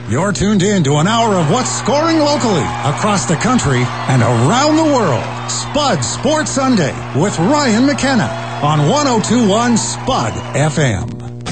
You're tuned in to an hour of what's scoring locally, across the country, and around the world. Spud Sports Sunday with Ryan McKenna on 102.1 Spud FM.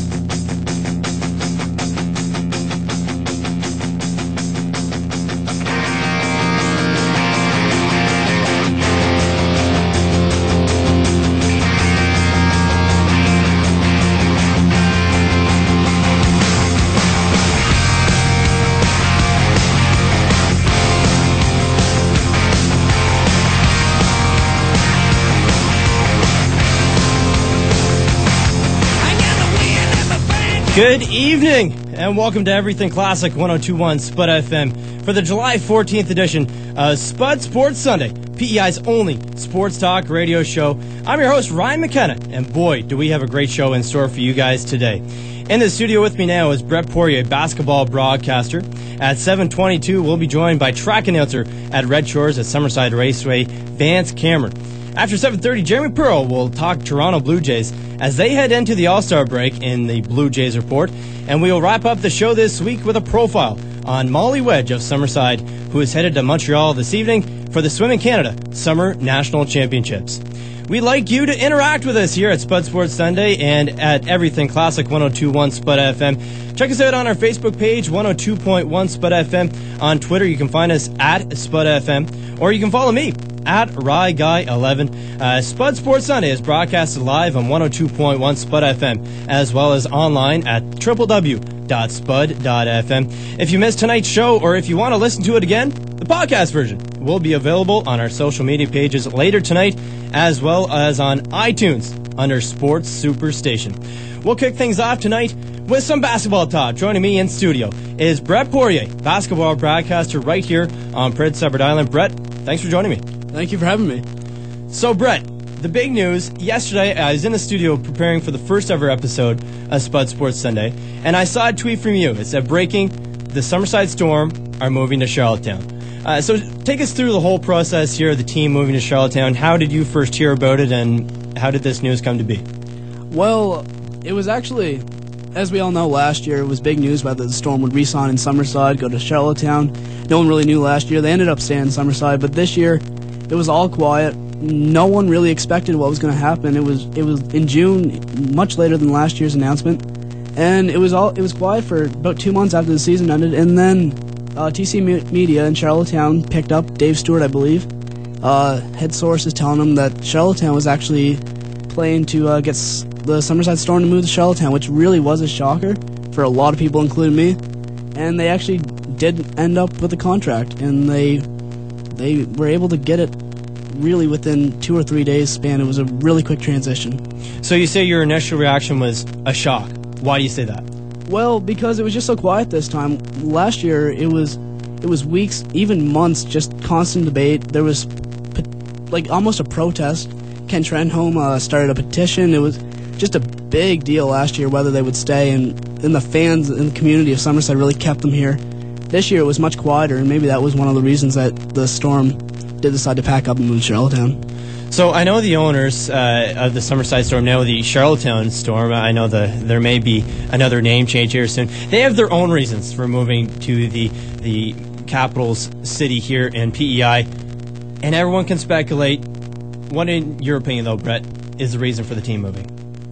Good evening, and welcome to Everything Classic 102.1 Spud FM for the July 14th edition of Spud Sports Sunday, PEI's only sports talk radio show. I'm your host, Ryan McKenna, and boy, do we have a great show in store for you guys today. In the studio with me now is Brett Poirier, basketball broadcaster. At 7:22, we'll be joined by track announcer at Red Shores at Summerside Raceway, Vance Cameron. After 7:30, Jeremy Pearl will talk Toronto Blue Jays as they head into the All-Star break in the Blue Jays Report. And we will wrap up the show this week with a profile on Molly Wedge of Summerside, who is headed to Montreal this evening for the Swimming Canada Summer National Championships. We'd like you to interact with us here at Spud Sports Sunday and at Everything Classic 102.1 Spud FM. Check us out on our Facebook page, 102.1 Spud FM. On Twitter, you can find us at Spud FM, or you can follow me at RyeGuy11. Spud Sports Sunday is broadcasted live on 102.1 Spud FM, as well as online at www.spud.fm. If you missed tonight's show, or if you want to listen to it again, the podcast version will be available on our social media pages later tonight, as well as on iTunes under Sports Superstation. We'll kick things off tonight with some basketball talk. Joining me in studio is Brett Poirier, basketball broadcaster right here on Prince Edward Island. Brett, thanks for joining me. Thank you for having me. So, Brett, the big news, yesterday I was in the studio preparing for the first ever episode of Spud Sports Sunday, and I saw a tweet from you. It said, breaking, the Summerside Storm are moving to Charlottetown. So take us through the whole process here of the team moving to Charlottetown. How did you first hear about it, and how did this news come to be? Well, it was actually, as we all know, last year it was big news whether the Storm would re-sign in Summerside, go to Charlottetown. No one really knew last year. They ended up staying in Summerside, but this year it was all quiet. No one really expected what was going to happen. It was in June, much later than last year's announcement, and it was quiet for about 2 months after the season ended, and then TC Media in Charlottetown picked up Dave Stewart, I believe. Head sources telling him that Charlottetown was actually playing to get the Summerside Storm to move to Charlottetown, which really was a shocker for a lot of people, including me. And they actually did end up with a contract, and they were able to get it really within 2 or 3 days span. It was a really quick transition. So you say your initial reaction was a shock. Why do you say that? Well, because it was just so quiet this time. Last year, it was weeks, even months, just constant debate. There was like almost a protest. Ken Trenholm started a petition. It was just a big deal last year whether they would stay, and the fans and the community of Summerside really kept them here. This year it was much quieter, and maybe that was one of the reasons that the Storm did decide to pack up and move to Charlottetown. So I know the owners of the Summerside Storm, now the Charlottetown Storm. I know there may be another name change here soon. They have their own reasons for moving to the capital's city here in PEI, and everyone can speculate. What, in your opinion, though, Brett, is the reason for the team moving?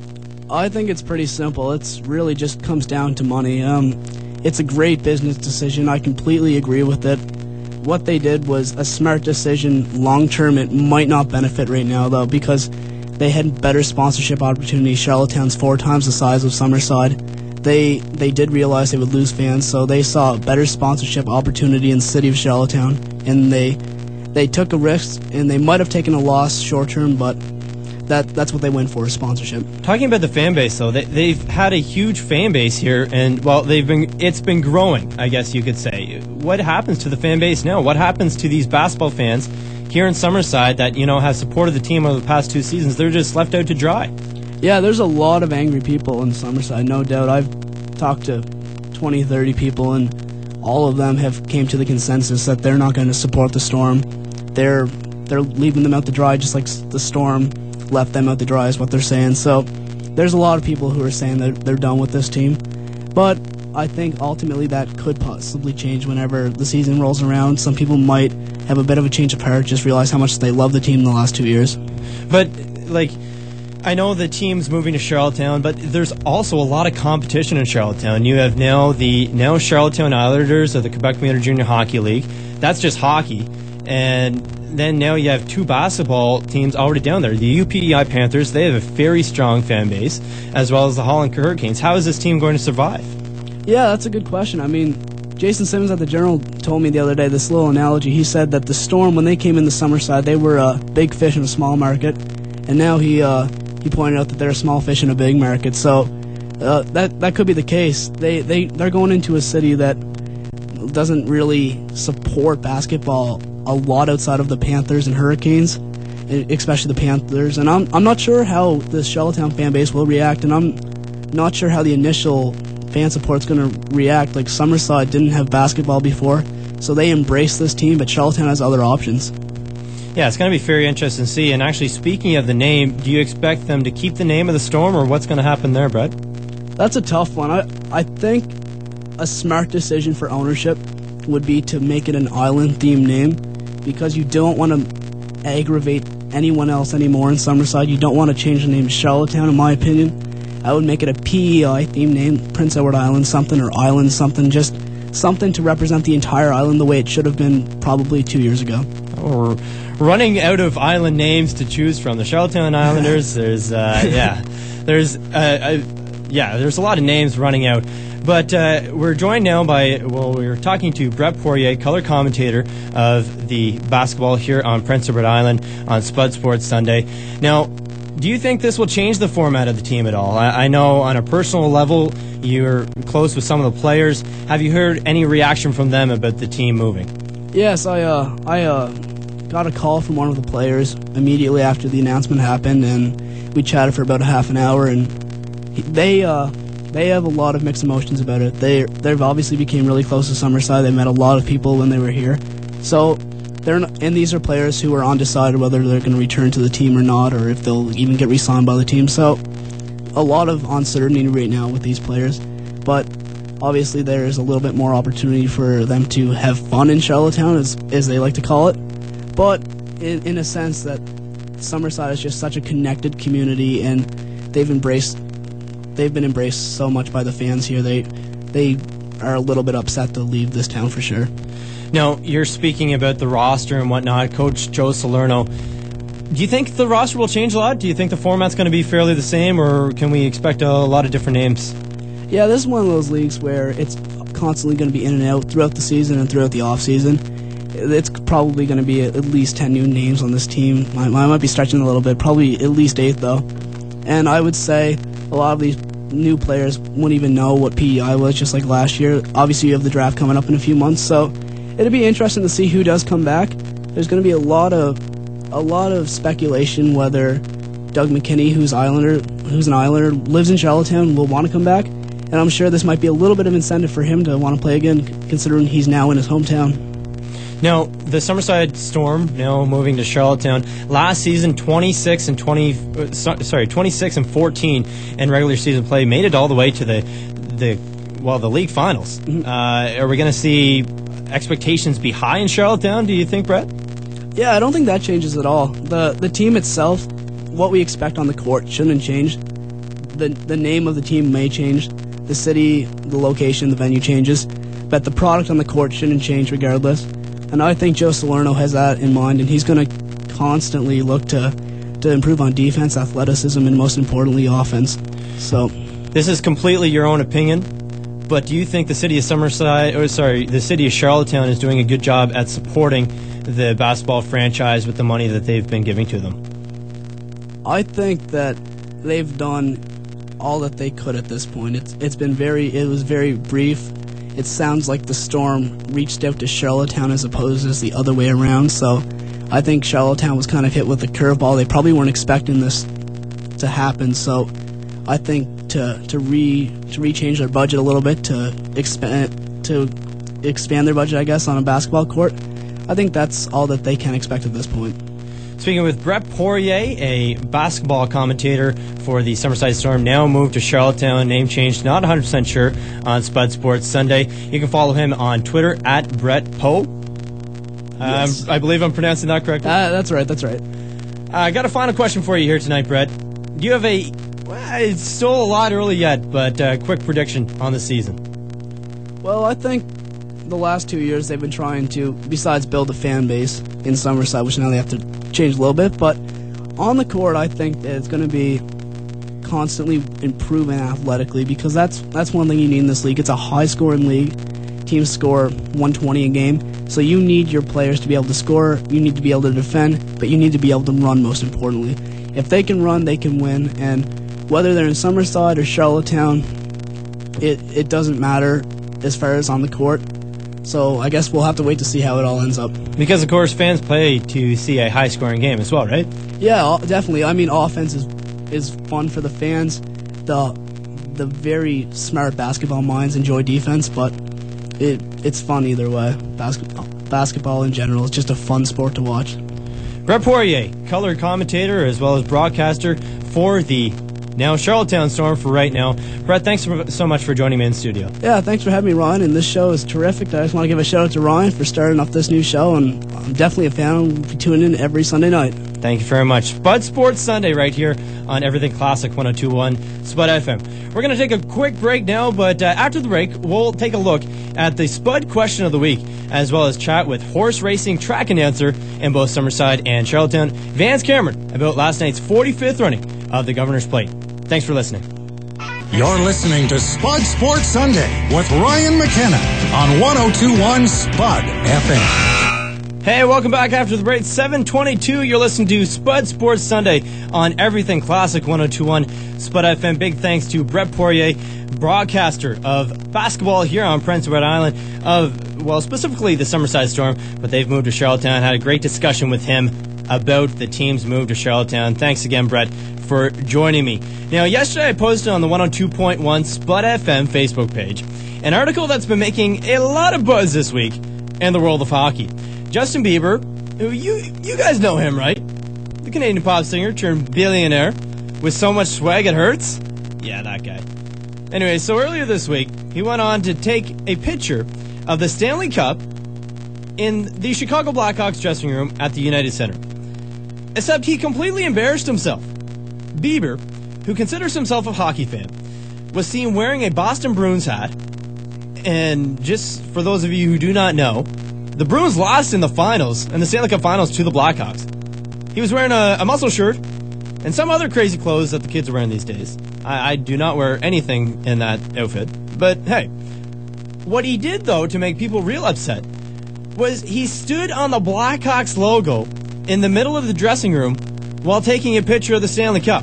I think it's pretty simple. It's really just comes down to money. It's a great business decision. I completely agree with it. What they did was a smart decision. Long term, it might not benefit right now, though, because they had better sponsorship opportunities. Charlottetown's 4 times the size of Summerside. They did realize they would lose fans, so they saw a better sponsorship opportunity in the city of Charlottetown, and they took a risk, and they might have taken a loss short term, but that's what they went for, sponsorship. Talking about the fan base, though, they've had a huge fan base here, and well, it's been growing, I guess you could say. What happens to the fan base now? What happens to these basketball fans here in Summerside that have supported the team over the past 2 seasons? They're just left out to dry. Yeah, there's a lot of angry people in Summerside, no doubt. I've talked to 20, 30 people, and all of them have came to the consensus that they're not going to support the Storm. They're leaving them out to dry, just like the Storm left them out to dry, is what they're saying. So there's a lot of people who are saying that they're done with this team. But I think ultimately that could possibly change whenever the season rolls around. Some people might have a bit of a change of heart, just realize how much they love the team in the last 2 years. But, I know the team's moving to Charlottetown, but there's also a lot of competition in Charlottetown. You have now the Charlottetown Islanders of the Quebec Community Junior Hockey League. That's just hockey. And then now you have 2 basketball teams already down there. The UPEI Panthers, they have a very strong fan base, as well as the Holland Hurricanes. How is this team going to survive? Yeah, that's a good question. I mean, Jason Simmons at the Journal told me the other day this little analogy. He said that the Storm, when they came into Summerside, they were a big fish in a small market, and now he pointed out that they're a small fish in a big market. So that could be the case. They're going into a city that doesn't really support basketball a lot outside of the Panthers and Hurricanes, especially the Panthers. And I'm not sure how the Charlottetown fan base will react, and I'm not sure how the initial fan support's going to react. Like, Summerside didn't have basketball before, so they embrace this team, but Charlottetown has other options. Yeah, it's going to be very interesting to see. And actually, speaking of the name, do you expect them to keep the name of the Storm, or what's going to happen there, Brett? That's a tough one. I think a smart decision for ownership would be to make it an island-themed name, because you don't want to aggravate anyone else anymore in Summerside. You don't want to change the name to Charlottetown, in my opinion. I would make it a PEI-themed name, Prince Edward Island something, or Island something, just something to represent the entire island the way it should have been probably 2 years ago. We're running out of island names to choose from. The Charlottetown Islanders, there's a lot of names running out. But we're joined now we're talking to Brett Poirier, color commentator of the basketball here on Prince Edward Island on Spud Sports Sunday. Now, do you think this will change the format of the team at all? I know on a personal level you're close with some of the players. Have you heard any reaction from them about the team moving? Yes, I got a call from one of the players immediately after the announcement happened, and we chatted for about a half an hour, and they have a lot of mixed emotions about it. They've obviously became really close to Summerside. They met a lot of people when they were here. So and these are players who are undecided whether they're going to return to the team or not, or if they'll even get re-signed by the team. So a lot of uncertainty right now with these players. But obviously there is a little bit more opportunity for them to have fun in Charlottetown, as they like to call it. But in a sense that Summerside is just such a connected community, and they've been embraced so much by the fans here. They are a little bit upset to leave this town for sure. Now, you're speaking about the roster and whatnot. Coach Joe Salerno, do you think the roster will change a lot? Do you think the format's going to be fairly the same, or can we expect a lot of different names? Yeah, this is one of those leagues where it's constantly going to be in and out throughout the season and throughout the off-season. It's probably going to be at least 10 new names on this team. I might be stretching a little bit, probably at least 8 though. And I would say a lot of these new players wouldn't even know what PEI was, just like last year. Obviously, you have the draft coming up in a few months, so it'll be interesting to see who does come back. There's going to be a lot of speculation whether Doug McKinney, who's an Islander, lives in Charlottetown, will want to come back. And I'm sure this might be a little bit of incentive for him to want to play again, considering he's now in his hometown. Now, the Summerside Storm now moving to Charlottetown. Last season, 26 and 14 in regular season play, made it all the way to the league finals. Mm-hmm. Are we going to see expectations be high in Charlottetown, do you think, Brett? Yeah, I don't think that changes at all. The team itself, what we expect on the court shouldn't change. The name of the team may change. The city, the location, the venue changes. But the product on the court shouldn't change regardless. And I think Joe Salerno has that in mind, and he's going to constantly look to improve on defense, athleticism, and most importantly, offense. So, this is completely your own opinion, but do you think the city of the city of Charlottetown is doing a good job at supporting the basketball franchise with the money that they've been giving to them? I think that they've done all that they could at this point. It was very brief. It sounds like the Storm reached out to Charlottetown as opposed to the other way around. So I think Charlottetown was kind of hit with a curveball. They probably weren't expecting this to happen. So I think to rechange their budget a little bit, to expand their budget, I guess, on a basketball court, I think that's all that they can expect at this point. Speaking with Brett Poirier, a basketball commentator for the Summerside Storm, now moved to Charlottetown, name changed, not 100% sure, on Spud Sports Sunday. You can follow him on Twitter at Brett Poe. Yes. I believe I'm pronouncing that correctly. That's right. I got a final question for you here tonight, Brett. Do you have it's still a lot early yet, but quick prediction on the season? Well, I think the last 2 years they've been trying to, besides build a fan base in Summerside, which now they have to change a little bit, but on the court I think that it's going to be constantly improving athletically, because that's one thing you need in this league. It's a high-scoring league. Teams score 120 a game, so you need your players to be able to score, you need to be able to defend, but you need to be able to run, most importantly. If they can run, they can win, and whether they're in Summerside or Charlottetown, it doesn't matter as far as on the court. So I guess we'll have to wait to see how it all ends up. Because, of course, fans play to see a high-scoring game as well, right? Yeah, definitely. I mean, offense is fun for the fans. The very smart basketball minds enjoy defense, but it's fun either way. Basketball in general is just a fun sport to watch. Brett Poirier, color commentator as well as broadcaster for the now Charlottetown Storm for right now. Brett, thanks so much for joining me in the studio. Yeah, thanks for having me, Ryan, and this show is terrific. I just want to give a shout out to Ryan for starting up this new show, and I'm definitely a fan. I'll be tuning in every Sunday night. Thank you very much. Spud Sports Sunday right here on Everything Classic 102.1 Spud FM. We're going to take a quick break now, but after the break, we'll take a look at the Spud Question of the Week, as well as chat with horse racing track announcer in both Summerside and Charlottetown, Vance Cameron, about last night's 45th running of the Governor's Plate. Thanks for listening. You're listening to Spud Sports Sunday with Ryan McKenna on 102.1 Spud FM. Hey, welcome back after the break. 7:22. You're listening to Spud Sports Sunday on Everything Classic 102.1 Spud FM. Big thanks to Brett Poirier, broadcaster of basketball here on Prince Edward Island, specifically the Summerside Storm, but they've moved to Charlottetown. Had a great discussion with him about the team's move to Charlottetown. Thanks again, Brett, for joining me. Now, yesterday I posted on the 102.1 Spud FM Facebook page an article that's been making a lot of buzz this week in the world of hockey. Justin Bieber, who you guys know him, right? The Canadian pop singer turned billionaire with so much swag it hurts? Yeah, that guy. Anyway, so earlier this week, he went on to take a picture of the Stanley Cup in the Chicago Blackhawks dressing room at the United Center. Except he completely embarrassed himself. Bieber, who considers himself a hockey fan, was seen wearing a Boston Bruins hat. And just for those of you who do not know, the Bruins lost in the finals, in the Stanley Cup Finals, to the Blackhawks. He was wearing a muscle shirt and some other crazy clothes that the kids are wearing these days. I do not wear anything in that outfit. But hey, what he did, though, to make people real upset, was he stood on the Blackhawks logo in the middle of the dressing room while taking a picture of the Stanley Cup.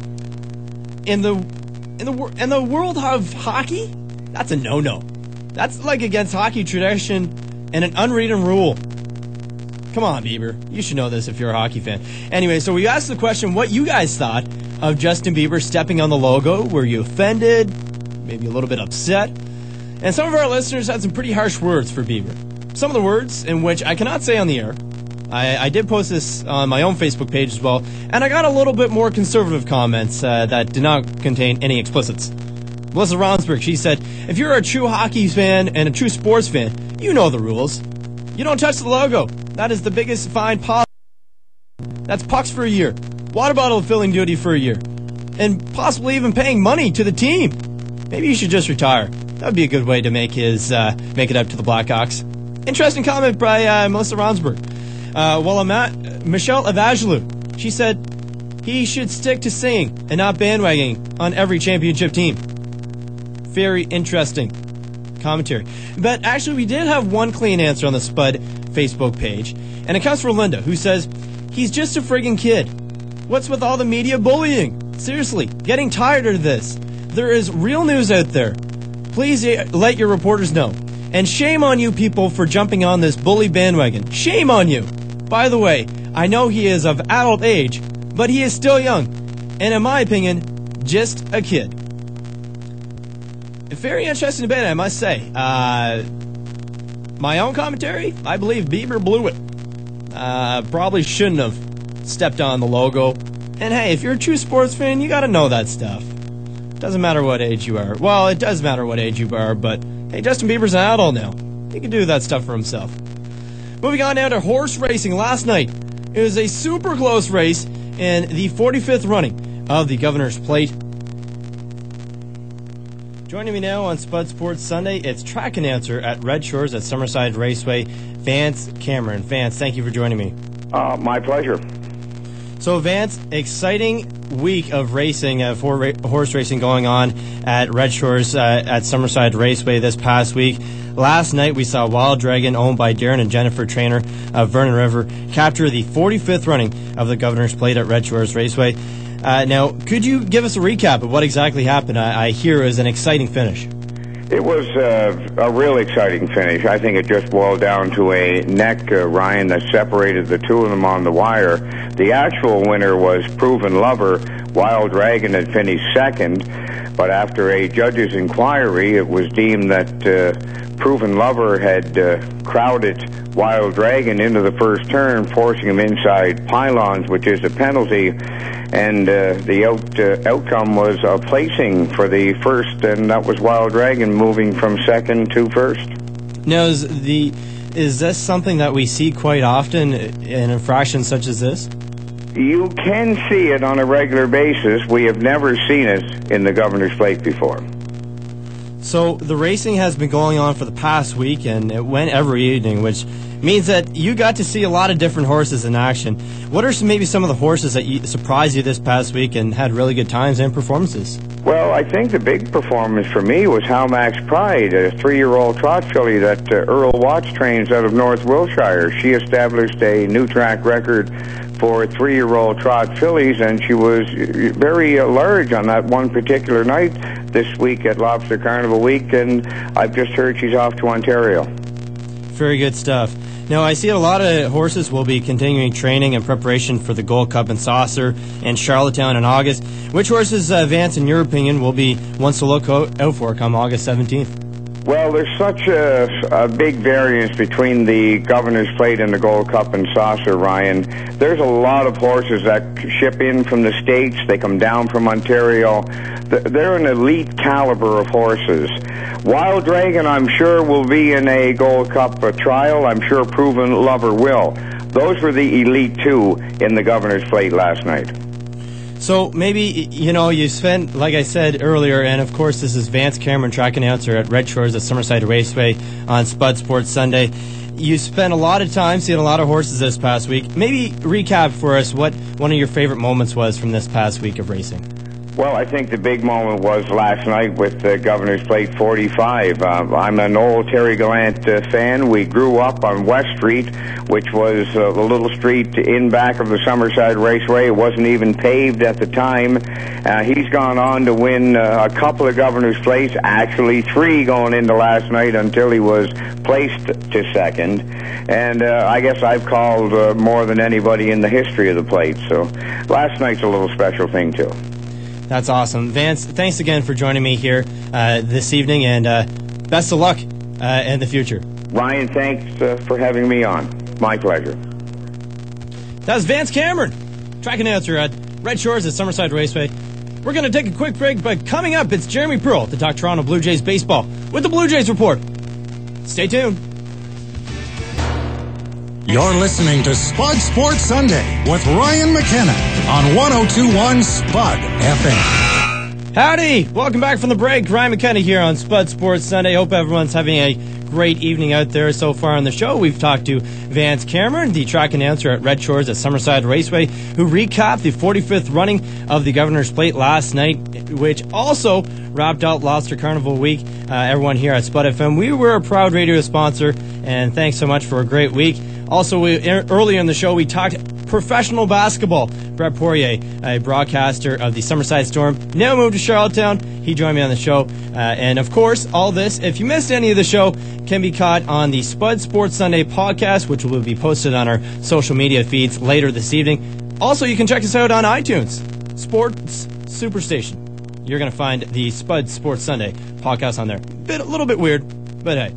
In the world of hockey, that's a no-no. That's like against hockey tradition and an unwritten rule. Come on, Bieber. You should know this if you're a hockey fan. Anyway, so we asked the question what you guys thought of Justin Bieber stepping on the logo. Were you offended? Maybe a little bit upset? And some of our listeners had some pretty harsh words for Bieber. Some of the words in which I cannot say on the air. I did post this on my own Facebook page as well, and I got a little bit more conservative comments that did not contain any explicits. Melissa Ronsberg, she said, if you're a true hockey fan and a true sports fan, you know the rules. You don't touch the logo. That is the biggest fine possible. That's pucks for a year, water bottle filling duty for a year, and possibly even paying money to the team. Maybe you should just retire. That would be a good way to make it up to the Blackhawks. Interesting comment by Melissa Ronsberg. Michelle Evangelou, she said he should stick to singing and not bandwagoning on every championship team. Very interesting commentary. But actually, we did have one clean answer on the Spud Facebook page, and it comes from Linda, who says, he's just a friggin' kid. What's with all the media bullying? Seriously, getting tired of this. There is real news out there. Please let your reporters know. And shame on you people for jumping on this bully bandwagon. Shame on you. By the way, I know he is of adult age, but he is still young. And in my opinion, just a kid. A very interesting debate, I must say. My own commentary, I believe Bieber blew it. Probably shouldn't have stepped on the logo. And hey, if you're a true sports fan, you got to know that stuff. Doesn't matter what age you are. Well, it does matter what age you are, but hey, Justin Bieber's an adult now. He can do that stuff for himself. Moving on now to horse racing. Last night, it was a super close race in the 45th running of the Governor's Plate. Joining me now on Spud Sports Sunday, it's track announcer at Red Shores at Summerside Raceway, Vance Cameron. Vance, thank you for joining me. My pleasure. So, Vance, exciting week of racing, horse racing going on at Red Shores at Summerside Raceway this past week. Last night, we saw Wild Dragon, owned by Darren and Jennifer Trainer of Vernon River, capture the 45th running of the Governor's Plate at Red Shores Raceway. Now, could you give us a recap of what exactly happened? I hear it was an exciting finish. It was a real exciting finish. I think it just boiled down to a neck, Ryan, that separated the two of them on the wire. The actual winner was Proven Lover. Wild Dragon had finished second, but after a judge's inquiry, it was deemed that Proven Lover had crowded Wild Dragon into the first turn, forcing him inside pylons, which is a penalty. And the outcome was a placing for the first, and that was Wild Dragon moving from second to first. Now, is this something that we see quite often in infractions such as this? You can see it on a regular basis. We have never seen it in the Governor's Plate before. So the racing has been going on for the past week, and it went every evening, which means that you got to see a lot of different horses in action. What are maybe some of the horses that surprised you this past week and had really good times and performances? Well, I think the big performance for me was Halmax Pride, a 3-year-old trot filly that Earl Watts trains out of North Wiltshire. She established a new track record for 3-year-old trot fillies, and she was very large on that one particular night this week at Lobster Carnival Week, and I've just heard she's off to Ontario. Very good stuff. Now, I see a lot of horses will be continuing training and preparation for the Gold Cup and Saucer in Charlottetown in August. Which horses, Vance, in your opinion, will be ones to look out for come August 17th? Well, there's such a big variance between the Governor's Plate and the Gold Cup and Saucer, Ryan. There's a lot of horses that ship in from the States. They come down from Ontario. They're an elite caliber of horses. Wild Dragon, I'm sure, will be in a Gold Cup trial. I'm sure Proven Lover will. Those were the elite two in the Governor's Plate last night. So maybe, you spent, like I said earlier, and of course this is Vance Cameron, track announcer at Red Shores at Summerside Raceway on Spud Sports Sunday. You spent a lot of time seeing a lot of horses this past week. Maybe recap for us what one of your favorite moments was from this past week of racing. Well, I think the big moment was last night with the Governor's Plate 45. I'm an old Terry Gallant fan. We grew up on West Street, which was the little street in back of the Summerside Raceway. It wasn't even paved at the time. He's gone on to win a couple of Governor's Plates, actually 3 going into last night until he was placed to second. And I guess I've called more than anybody in the history of the plate. So last night's a little special thing, too. That's awesome. Vance, thanks again for joining me here this evening, and best of luck in the future. Ryan, thanks for having me on. My pleasure. That was Vance Cameron, track announcer at Red Shores at Summerside Raceway. We're going to take a quick break, but coming up, it's Jeremy Pearl to talk Toronto Blue Jays baseball with the Blue Jays Report. Stay tuned. You're listening to Spud Sports Sunday with Ryan McKenna on 102.1 Spud FM. Howdy! Welcome back from the break. Ryan McKenna here on Spud Sports Sunday. Hope everyone's having a great evening out there so far on the show. We've talked to Vance Cameron, the track announcer at Red Shores at Summerside Raceway, who recapped the 45th running of the Governor's Plate last night, which also wrapped out Lobster Carnival Week. Everyone here at Spud FM, we were a proud radio sponsor, and thanks so much for a great week. Also, earlier in the show, we talked professional basketball. Brett Poirier, a broadcaster of the Summerside Storm, now moved to Charlottetown. He joined me on the show. And, of course, all this, if you missed any of the show, can be caught on the Spud Sports Sunday podcast, which will be posted on our social media feeds later this evening. Also, you can check us out on iTunes, Sports Superstation. You're going to find the Spud Sports Sunday podcast on there. A little bit weird, but hey.